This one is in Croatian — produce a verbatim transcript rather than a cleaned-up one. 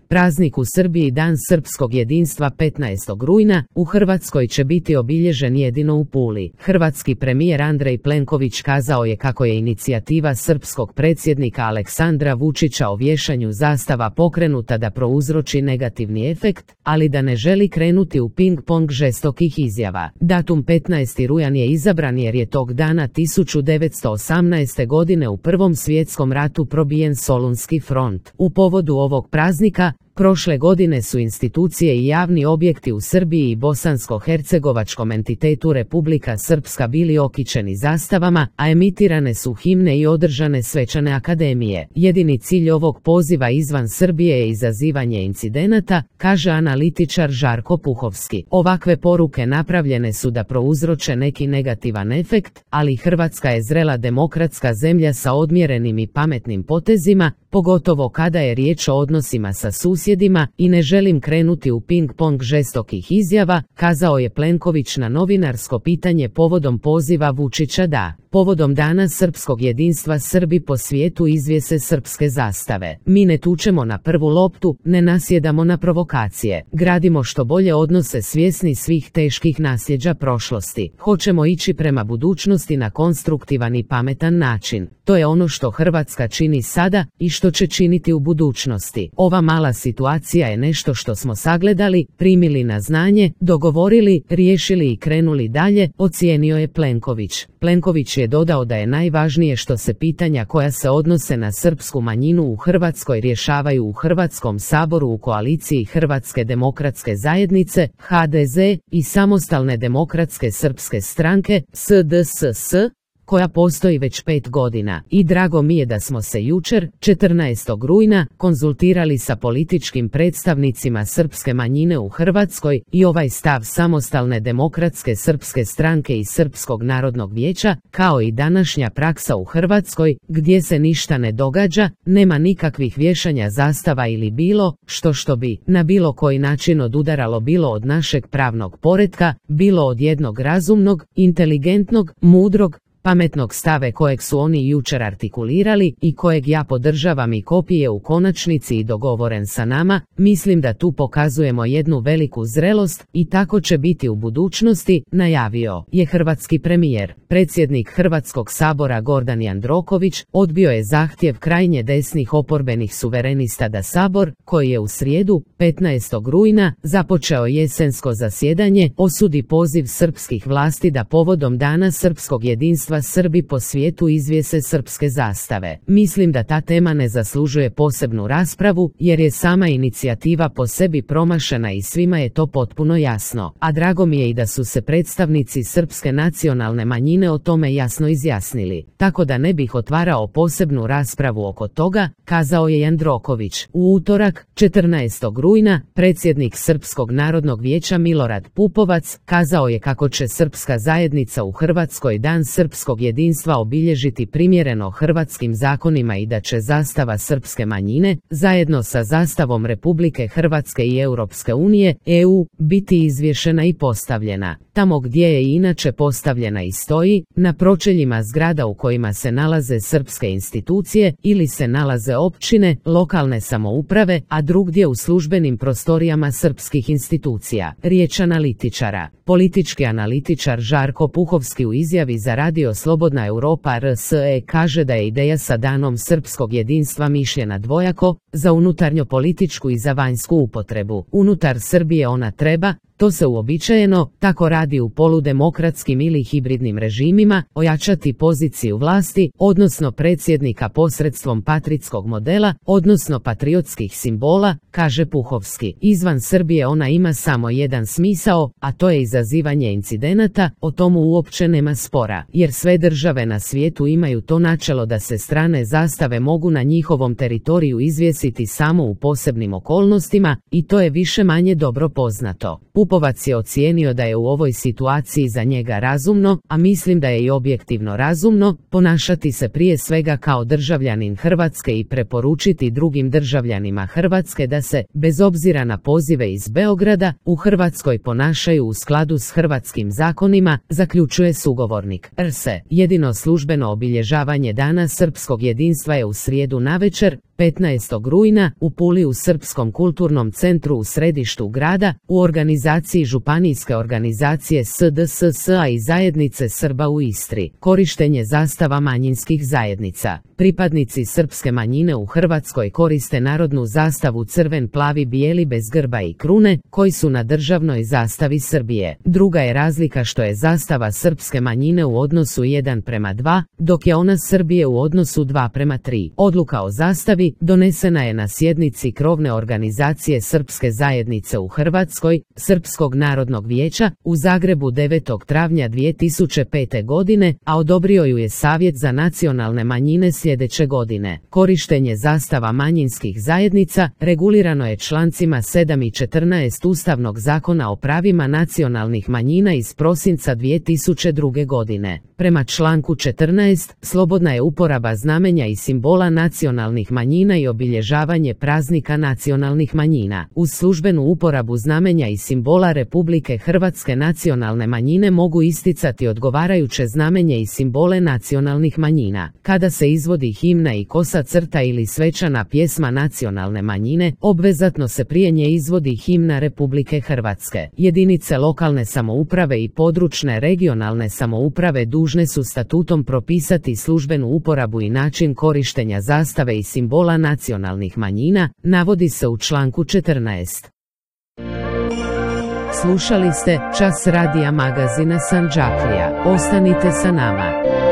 Praznik u Srbiji Dan srpskog jedinstva petnaestog rujna, u Hrvatskoj će biti obilježen jedino u Puli. Hrvatski premijer Andrej Plenković kazao je kako je inicijativa srpskog predsjednika Aleksandra Vučića o vješanju zastava pokrenuta da prouzroči negativni efekt, ali da ne želi krenuti u ping-pong žestokih izjava. Datum petnaesti rujan je izabran jer je tog dana tisuću devetsto osamnaeste. godine u Prvom svjetskom ratu probijen Solunski front. U povodu ovog praznika, prošle godine su institucije i javni objekti u Srbiji i bosansko-hercegovačkom entitetu Republika Srpska bili okićeni zastavama, a emitirane su himne i održane svečane akademije. Jedini cilj ovog poziva izvan Srbije je izazivanje incidenata, kaže analitičar Žarko Puhovski. Ovakve poruke napravljene su da prouzroče neki negativan efekt, ali Hrvatska je zrela demokratska zemlja sa odmjerenim i pametnim potezima, pogotovo kada je riječ o odnosima sa susjedima, i ne želim krenuti u ping-pong žestokih izjava, kazao je Plenković na novinarsko pitanje povodom poziva Vučića da, povodom Dana srpskog jedinstva, Srbi po svijetu izvjese srpske zastave. Mi ne tučemo na prvu loptu, ne nasjedamo na provokacije, gradimo što bolje odnose svjesni svih teških nasljeđa prošlosti. Hoćemo ići prema budućnosti na konstruktivan i pametan način. To je ono što Hrvatska čini sada i što će činiti u budućnosti. Ova mala situacija je nešto što smo sagledali, primili na znanje, dogovorili, riješili i krenuli dalje, ocijenio je Plenković. Plenković je dodao da je najvažnije što se pitanja koja se odnose na srpsku manjinu u Hrvatskoj rješavaju u Hrvatskom saboru u koaliciji Hrvatske demokratske zajednice, H D Z, i Samostalne demokratske srpske stranke, S D S S, koja postoji već pet godina, i drago mi je da smo se jučer, četrnaestog rujna, konzultirali sa političkim predstavnicima srpske manjine u Hrvatskoj i ovaj stav Samostalne demokratske srpske stranke i Srpskog narodnog vijeća, kao i današnja praksa u Hrvatskoj, gdje se ništa ne događa, nema nikakvih vješanja zastava ili bilo što što bi na bilo koji način odudaralo bilo od našeg pravnog poretka, bilo od jednog razumnog, inteligentnog, mudrog, pametnog stave kojeg su oni jučer artikulirali i kojeg ja podržavam i kopije u konačnici i dogovoren sa nama. Mislim da tu pokazujemo jednu veliku zrelost i tako će biti u budućnosti, najavio je hrvatski premijer. Predsjednik Hrvatskog sabora Gordan Jandroković odbio je zahtjev krajnje desnih oporbenih suverenista da Sabor, koji je u srijedu, petnaestog rujna, započeo jesensko zasjedanje, osudi poziv srpskih vlasti da povodom Dana srpskog jedinstva Srbi po svijetu izvjese srpske zastave. Mislim da ta tema ne zaslužuje posebnu raspravu, jer je sama inicijativa po sebi promašena i svima je to potpuno jasno. A drago mi je i da su se predstavnici srpske nacionalne manjine o tome jasno izjasnili. Tako da ne bih otvarao posebnu raspravu oko toga, kazao je Jandroković. U utorak, četrnaestog rujna, predsjednik Srpskog narodnog vijeća Milorad Pupovac kazao je kako će srpska zajednica u Hrvatskoj Dan srpskog jedinstva obilježiti primjereno hrvatskim zakonima i da će zastava srpske manjine, zajedno sa zastavom Republike Hrvatske i Europske unije, E U, biti izvješena i postavljena tamo gdje je i inače postavljena i stoji, na pročeljima zgrada u kojima se nalaze srpske institucije ili se nalaze općine, lokalne samouprave, a drugdje u službenim prostorijama srpskih institucija. Riječ analitičara. Politički analitičar Žarko Puhovski u izjavi za radio Slobodna Europa R S E kaže da je ideja sa Danom srpskog jedinstva mišljena dvojako, za unutarnjopolitičku i za vanjsku upotrebu. Unutar Srbije ona treba, to se uobičajeno, tako radi u poludemokratskim ili hibridnim režimima, ojačati poziciju vlasti, odnosno predsjednika posredstvom patrijskog modela, odnosno patriotskih simbola, kaže Puhovski. Izvan Srbije ona ima samo jedan smisao, a to je izazivanje incidenata, o tomu uopće nema spora, jer sve države na svijetu imaju to načelo da se strane zastave mogu na njihovom teritoriju izvjesiti samo u posebnim okolnostima, i to je više manje dobro poznato. Kupovac je ocijenio da je u ovoj situaciji za njega razumno, a mislim da je i objektivno razumno, ponašati se prije svega kao državljanin Hrvatske i preporučiti drugim državljanima Hrvatske da se, bez obzira na pozive iz Beograda, u Hrvatskoj ponašaju u skladu s hrvatskim zakonima, zaključuje sugovornik. R se, jedino službeno obilježavanje Dana srpskog jedinstva je u srijedu navečer, petnaestog rujna, u Puli u Srpskom kulturnom centru u središtu grada, u organizaciji Županijske organizacije S D S S A i Zajednice Srba u Istri. Korištenje zastava manjinskih zajednica. Pripadnici srpske manjine u Hrvatskoj koriste narodnu zastavu crven, plavi, bijeli bez grba i krune, koji su na državnoj zastavi Srbije. Druga je razlika što je zastava srpske manjine u odnosu jedan prema dva, dok je ona Srbije u odnosu dva prema tri. Odluka o zastavi donesena je na sjednici krovne organizacije Srpske zajednice u Hrvatskoj, Srpskog narodnog vijeća, u Zagrebu devetog travnja dvije tisuće pete godine, a odobrio ju je Savjet za nacionalne manjine sljedeće godine. Korištenje zastava manjinskih zajednica regulirano je člancima sedam i četrnaest Ustavnog zakona o pravima nacionalnih manjina iz prosinca dvije tisuće druge. godine. Prema članku četrnaest, slobodna je uporaba znamenja i simbola nacionalnih manjina i obilježavanje praznika nacionalnih manjina. Uz službenu uporabu znamenja i simbola Republike Hrvatske nacionalne manjine mogu isticati odgovarajuće znamenje i simbole nacionalnih manjina. Kada se izvodi himna i kosa crta ili svečana pjesma nacionalne manjine, obvezatno se prije nje izvodi himna Republike Hrvatske. Jedinice lokalne samouprave i područne regionalne samouprave dužne su statutom propisati službenu uporabu i način korištenja zastave i simbola nacionalnih manjina, navodi se u članku četrnaest. Slušali ste Čas radija magazina Sandžaklija. Ostanite sa nama.